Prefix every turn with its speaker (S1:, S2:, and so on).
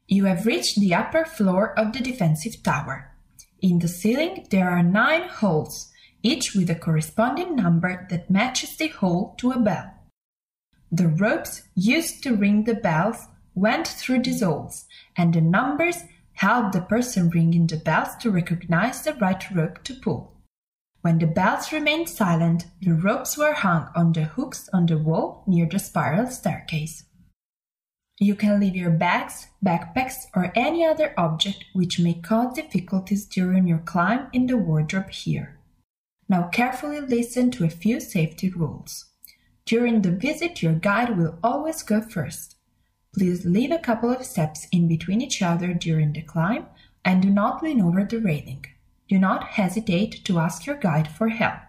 S1: You have reached the upper floor of the defensive tower. In the ceiling there are 9 holes, each with a corresponding number that matches the hole to a bell. The ropes used to ring the bells went through these holes, and the numbers help the person ringing the bells to recognize the right rope to pull. When the bells remained silent, the ropes were hung on the hooks on the wall near the spiral staircase. You can leave your bags, backpacks, or any other object which may cause difficulties during your climb in the wardrobe here. Now carefully listen to a few safety rules. During the visit, your guide will always go first. Please leave a couple of steps in between each other during the climb and do not lean over the railing. Do not hesitate to ask your guide for help.